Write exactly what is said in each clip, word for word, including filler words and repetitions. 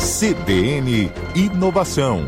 C B N Inovação.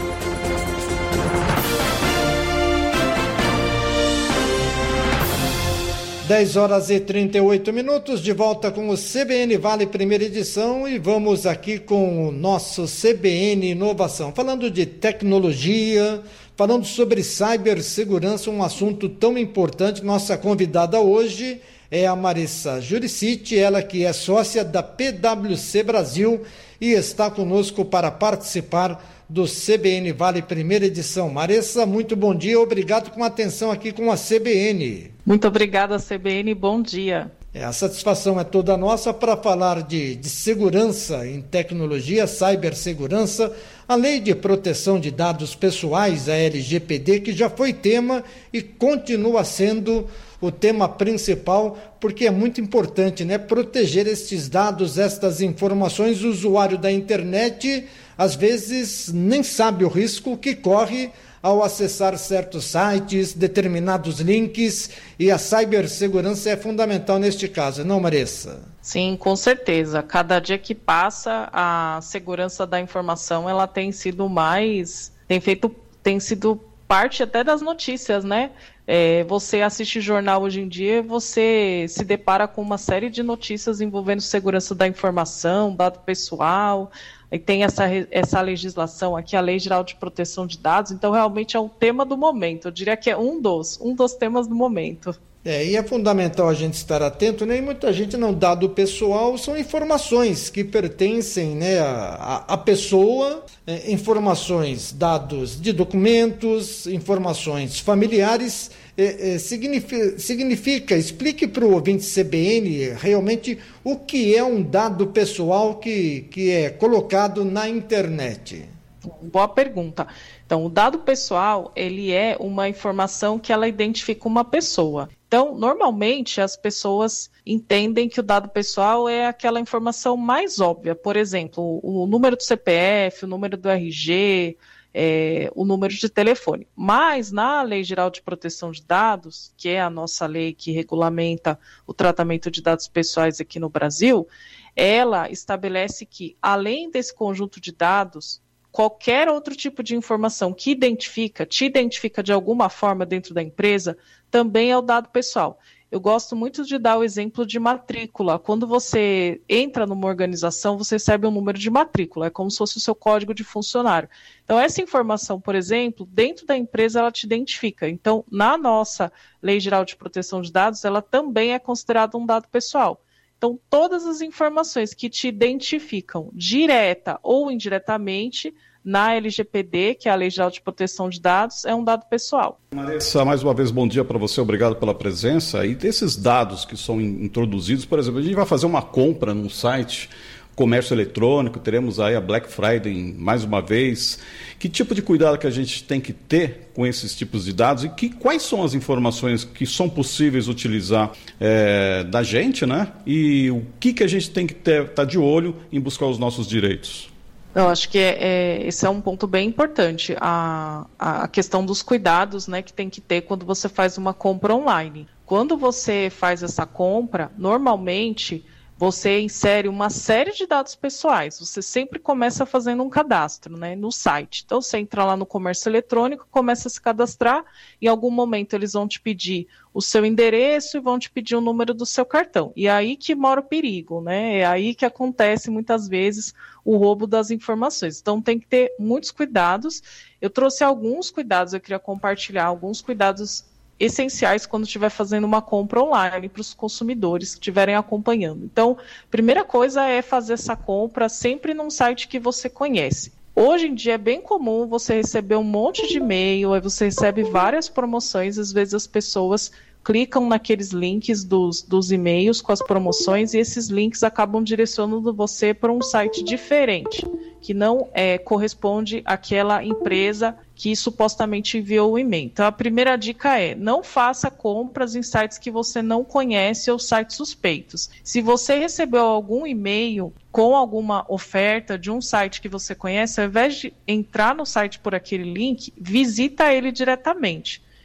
dez horas e trinta e oito minutos, de volta com o C B N Vale primeira edição, e vamos aqui com o nosso C B N Inovação, falando de tecnologia, falando sobre cibersegurança, um assunto tão importante. Nossa convidada hoje é a Marissa Juricic, ela que é sócia da P W C Brasil e está conosco para participar do C B N Vale primeira edição. Marissa, muito bom dia, obrigado com a atenção aqui com a C B N. Muito obrigada, C B N, bom dia. É, a satisfação é toda nossa para falar de, de segurança em tecnologia, cibersegurança, a Lei de Proteção de Dados Pessoais, a L G P D, que já foi tema e continua sendo o tema principal, porque é muito importante, né, proteger estes dados, estas informações. O usuário da internet, às vezes, nem sabe o risco que corre ao acessar certos sites, determinados links, e a cibersegurança é fundamental neste caso, não, Marissa? Sim, com certeza. Cada dia que passa, a segurança da informação, ela tem sido mais, tem feito, tem sido parte até das notícias, né? É, você assiste jornal hoje em dia, você se depara com uma série de notícias envolvendo segurança da informação, dado pessoal, e tem essa, essa legislação aqui, a Lei Geral de Proteção de Dados. Então realmente é um tema do momento, eu diria que é um dos, um dos temas do momento. É, e é fundamental a gente estar atento, né? E muita gente não, dado pessoal, são informações que pertencem, né, à, à pessoa, é, informações, dados de documentos, informações familiares. É, é, significa, significa, explique para o ouvinte C B N realmente o que é um dado pessoal que, que é colocado na internet. Boa pergunta. Então, o dado pessoal, ele é uma informação que ela identifica uma pessoa. Então, normalmente, as pessoas entendem que o dado pessoal é aquela informação mais óbvia. Por exemplo, o número do C P F, o número do R G, é, o número de telefone. Mas, na Lei Geral de Proteção de Dados, que é a nossa lei que regulamenta o tratamento de dados pessoais aqui no Brasil, ela estabelece que, além desse conjunto de dados, qualquer outro tipo de informação que identifica, te identifica de alguma forma dentro da empresa, também é o dado pessoal. Eu gosto muito de dar o exemplo de matrícula. Quando você entra numa organização, você recebe um número de matrícula, é como se fosse o seu código de funcionário. Então, essa informação, por exemplo, dentro da empresa, ela te identifica. Então, na nossa Lei Geral de Proteção de Dados, ela também é considerada um dado pessoal. Então, todas as informações que te identificam, direta ou indiretamente, na L G P D, que é a Lei Geral de Proteção de Dados, é um dado pessoal. Marissa, mais uma vez, bom dia para você, obrigado pela presença. E desses dados que são introduzidos, por exemplo, a gente vai fazer uma compra num site, comércio eletrônico, teremos aí a Black Friday mais uma vez. Que tipo de cuidado que a gente tem que ter com esses tipos de dados e que, quais são as informações que são possíveis utilizar é, da gente, né? E o que, que a gente tem que ter, tá de olho em buscar os nossos direitos? Eu acho que é, é, esse é um ponto bem importante, a, a questão dos cuidados, né, que tem que ter quando você faz uma compra online. Quando você faz essa compra, normalmente você insere uma série de dados pessoais. Você sempre começa fazendo um cadastro, né, no site. Então, você entra lá no comércio eletrônico, começa a se cadastrar, em algum momento eles vão te pedir o seu endereço e vão te pedir o número do seu cartão. E é aí que mora o perigo, né? É aí que acontece, muitas vezes, o roubo das informações. Então, tem que ter muitos cuidados. Eu trouxe alguns cuidados, eu queria compartilhar alguns cuidados essenciais quando estiver fazendo uma compra online para os consumidores que estiverem acompanhando. Então, primeira coisa é fazer essa compra sempre num site que você conhece. Hoje em dia é bem comum você receber um monte de e-mail, aí você recebe várias promoções, às vezes as pessoas clicam naqueles links dos, dos e-mails com as promoções e esses links acabam direcionando você para um site diferente, que não é, corresponde àquela empresa que supostamente enviou o e-mail. Então, a primeira dica é, não faça compras em sites que você não conhece ou sites suspeitos. Se você recebeu algum e-mail com alguma oferta de um site que você conhece, ao invés de entrar no site por aquele link, visita ele diretamente.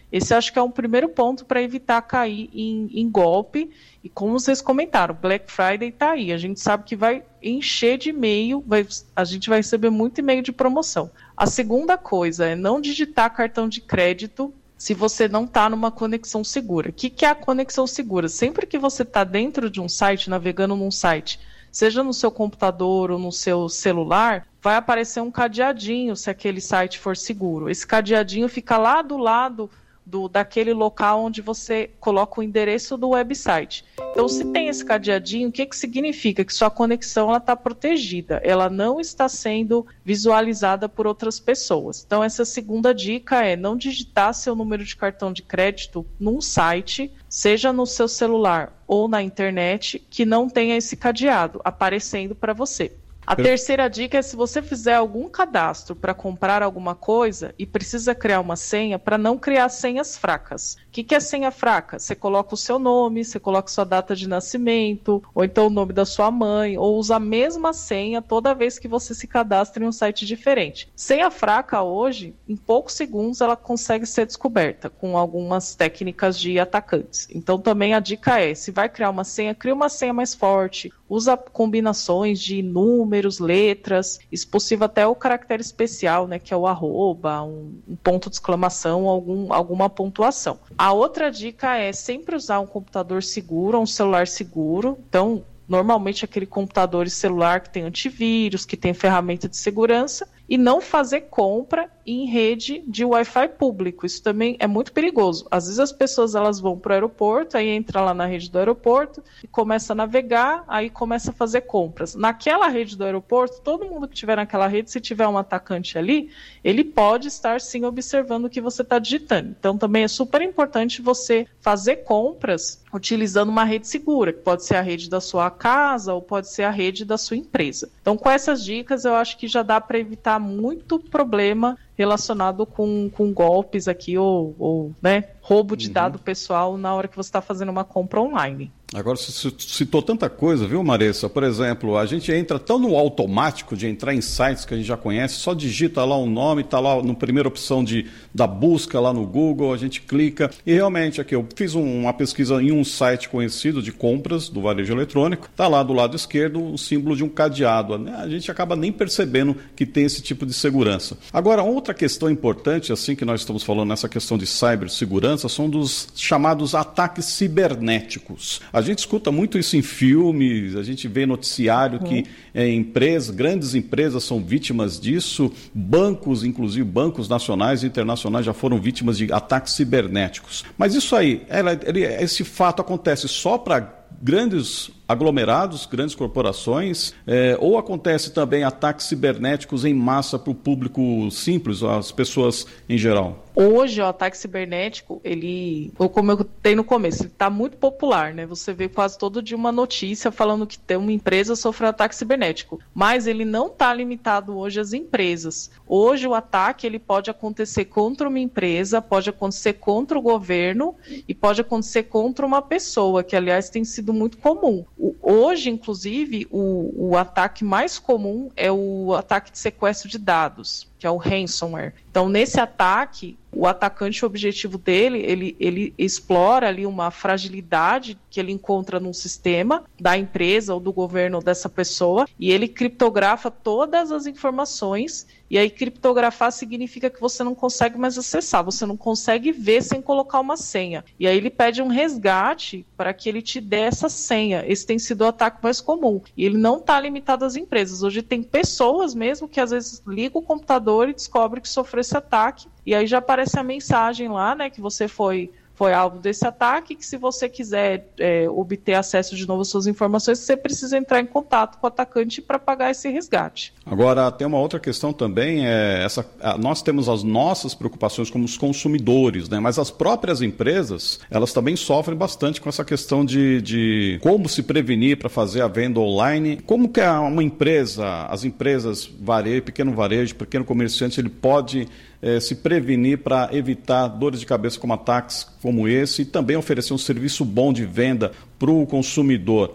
Esse acho que é um primeiro ponto para evitar cair em, em golpe. E como vocês comentaram, Black Friday está aí. A gente sabe que vai encher de e-mail, vai, a gente vai receber muito e-mail de promoção. A segunda coisa é não digitar cartão de crédito se você não está numa conexão segura. O que, que é a conexão segura? Sempre que você está dentro de um site, navegando num site, seja no seu computador ou no seu celular, vai aparecer um cadeadinho se aquele site for seguro. Esse cadeadinho fica lá do lado do, daquele local onde você coloca o endereço do website. Então, se tem esse cadeadinho, o que, que significa? Que sua conexão está protegida, ela não está sendo visualizada por outras pessoas. Então, essa segunda dica é não digitar seu número de cartão de crédito num site, seja no seu celular ou na internet, que não tenha esse cadeado aparecendo para você. A terceira dica é se você fizer algum cadastro para comprar alguma coisa e precisa criar uma senha, para não criar senhas fracas. O que, que é senha fraca? Você coloca o seu nome, você coloca sua data de nascimento, ou então o nome da sua mãe, ou usa a mesma senha toda vez que você se cadastra em um site diferente. Senha fraca hoje, em poucos segundos, ela consegue ser descoberta com algumas técnicas de atacantes. Então também a dica é, se vai criar uma senha, cria uma senha mais forte, usa combinações de números, letras, se possível até o caractere especial, né, que é o arroba, um, um ponto de exclamação, algum, alguma pontuação. A outra dica é sempre usar um computador seguro, um celular seguro. Então, normalmente aquele computador e celular que tem antivírus, que tem ferramenta de segurança, e não fazer compra em rede de Wi-Fi público. Isso também é muito perigoso. Às vezes as pessoas elas vão para o aeroporto, aí entra lá na rede do aeroporto e começa a navegar, aí começa a fazer compras. Naquela rede do aeroporto, todo mundo que estiver naquela rede, se tiver um atacante ali, ele pode estar sim observando o que você está digitando. Então também é super importante você fazer compras utilizando uma rede segura, que pode ser a rede da sua casa ou pode ser a rede da sua empresa. Então com essas dicas eu acho que já dá para evitar muito problema relacionado com, com golpes aqui ou, ou né, roubo de uhum. dado pessoal na hora que você está fazendo uma compra online. Agora, você citou tanta coisa, viu, Maressa? Por exemplo, a gente entra tão no automático de entrar em sites que a gente já conhece, só digita lá um nome, está lá na primeira opção de, da busca lá no Google, a gente clica. E realmente, aqui eu fiz um, uma pesquisa em um site conhecido de compras do varejo eletrônico, está lá do lado esquerdo o símbolo de um cadeado. A gente acaba nem percebendo que tem esse tipo de segurança. Agora, outra questão importante, assim que nós estamos falando nessa questão de cibersegurança, são dos chamados ataques cibernéticos. A gente escuta muito isso em filmes, a gente vê noticiário uhum. que é, empresas, grandes empresas são vítimas disso, bancos, inclusive bancos nacionais e internacionais já foram vítimas de ataques cibernéticos. Mas isso aí, ela, ele, esse fato acontece só para grandes aglomerados, grandes corporações, é, ou acontece também ataques cibernéticos em massa para o público simples, as pessoas em geral? Hoje o ataque cibernético, ele, ou como eu tenho no começo, ele está muito popular, né? Você vê quase todo dia uma notícia falando que tem uma empresa sofreu ataque cibernético, mas ele não está limitado hoje às empresas. Hoje o ataque ele pode acontecer contra uma empresa, pode acontecer contra o governo e pode acontecer contra uma pessoa, que aliás tem sido muito comum. Hoje, inclusive, o, o ataque mais comum é o ataque de sequestro de dados, que é o ransomware. Então, nesse ataque, o atacante, o objetivo dele, ele, ele explora ali uma fragilidade que ele encontra num sistema da empresa ou do governo dessa pessoa e ele criptografa todas as informações. E aí, criptografar significa que você não consegue mais acessar, você não consegue ver sem colocar uma senha. E aí ele pede um resgate para que ele te dê essa senha. Esse tem sido o ataque mais comum. E ele não está limitado às empresas. Hoje tem pessoas mesmo que às vezes ligam o computador e descobrem que sofreu esse ataque. E aí já aparece a mensagem lá, né, que você foi... foi alvo desse ataque, que se você quiser é, obter acesso de novo às suas informações, você precisa entrar em contato com o atacante para pagar esse resgate. Agora, tem uma outra questão também, é essa, nós temos as nossas preocupações como os consumidores, né? Mas as próprias empresas, elas também sofrem bastante com essa questão de, de como se prevenir para fazer a venda online. Como que uma empresa, as empresas, varejo, pequeno varejo, pequeno comerciante, ele pode... É, se prevenir para evitar dores de cabeça como ataques como esse e também oferecer um serviço bom de venda para o consumidor.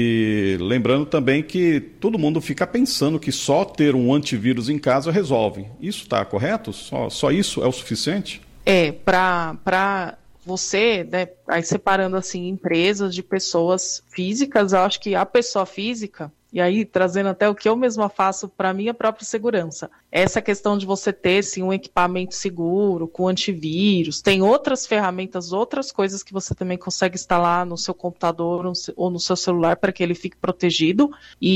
E lembrando também que todo mundo fica pensando que só ter um antivírus em casa resolve. Isso está correto? Só, só isso é o suficiente? É, para você, né, aí separando assim empresas de pessoas físicas, eu acho que a pessoa física, e aí trazendo até o que eu mesma faço para a minha própria segurança, essa questão de você ter sim, um equipamento seguro, com antivírus, tem outras ferramentas, outras coisas que você também consegue instalar no seu computador ou no seu celular para que ele fique protegido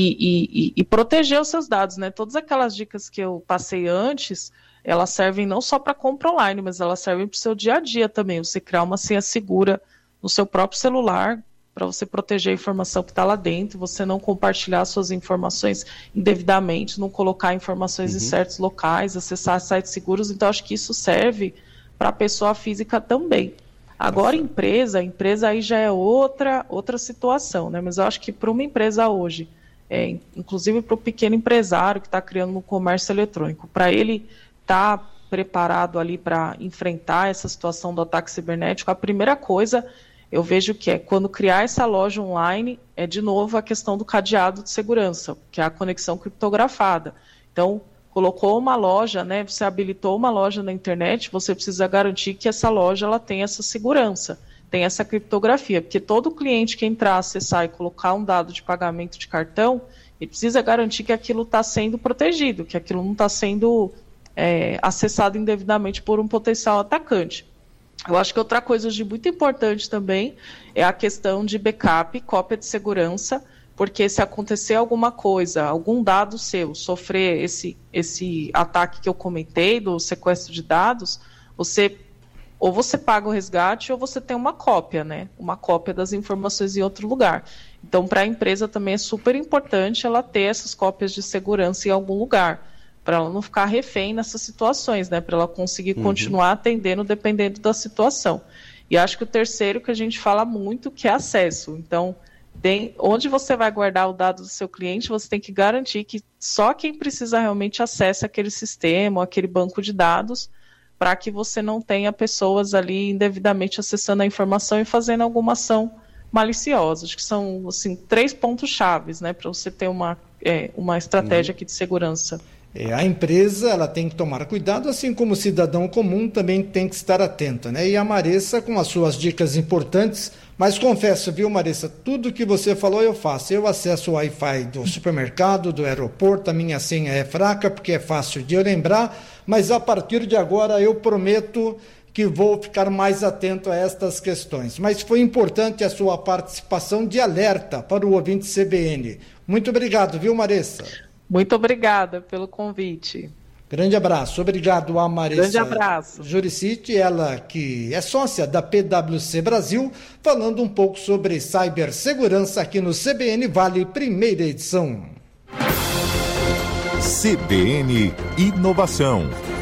e, e, e proteger os seus dados, né? Todas aquelas dicas que eu passei antes, elas servem não só para compra online, mas elas servem para o seu dia a dia também. Você criar uma senha segura no seu próprio celular, para você proteger a informação que está lá dentro, você não compartilhar suas informações indevidamente, não colocar informações uhum. em certos locais, acessar sites seguros. Então, acho que isso serve para a pessoa física também. Agora, Nossa. empresa, a empresa aí já é outra, outra situação, né? Mas eu acho que para uma empresa hoje, é, inclusive para o pequeno empresário que está criando um comércio eletrônico, para ele estar tá preparado ali para enfrentar essa situação do ataque cibernético, a primeira coisa eu vejo que é quando criar essa loja online, é de novo a questão do cadeado de segurança, que é a conexão criptografada. Então, colocou uma loja, né, você habilitou uma loja na internet, você precisa garantir que essa loja ela tem essa segurança, tem essa criptografia, porque todo cliente que entrar, acessar e colocar um dado de pagamento de cartão, ele precisa garantir que aquilo está sendo protegido, que aquilo não está sendo é, acessado indevidamente por um potencial atacante. Eu acho que outra coisa de muito importante também é a questão de backup, cópia de segurança, porque se acontecer alguma coisa, algum dado seu sofrer esse, esse ataque que eu comentei, do sequestro de dados, você ou você paga o resgate ou você tem uma cópia, né? Uma cópia das informações em outro lugar. Então, para a empresa também é super importante ela ter essas cópias de segurança em algum lugar, para ela não ficar refém nessas situações, né? Para ela conseguir uhum. continuar atendendo dependendo da situação. E acho que o terceiro que a gente fala muito, que é acesso. Então, tem, onde você vai guardar o dado do seu cliente, você tem que garantir que só quem precisa realmente acesse aquele sistema, aquele banco de dados, para que você não tenha pessoas ali indevidamente acessando a informação e fazendo alguma ação maliciosa. Acho que são assim, três pontos chaves, né? Para você ter uma, é, uma estratégia uhum. aqui de segurança. É, a empresa ela tem que tomar cuidado, assim como o cidadão comum também tem que estar atento, né? E a Marissa com as suas dicas importantes, mas confesso, viu, Marissa, tudo que você falou eu faço. Eu acesso o Wi-Fi do supermercado, do aeroporto, a minha senha é fraca porque é fácil de eu lembrar, mas a partir de agora eu prometo que vou ficar mais atento a estas questões. Mas foi importante a sua participação de alerta para o ouvinte C B N. Muito obrigado, viu, Marissa? Muito obrigada pelo convite. Grande abraço. Obrigado a Marissa Grande abraço. Juricite, ela que é sócia da P W C Brasil, falando um pouco sobre cibersegurança aqui no C B N Vale, primeira edição. C B N Inovação.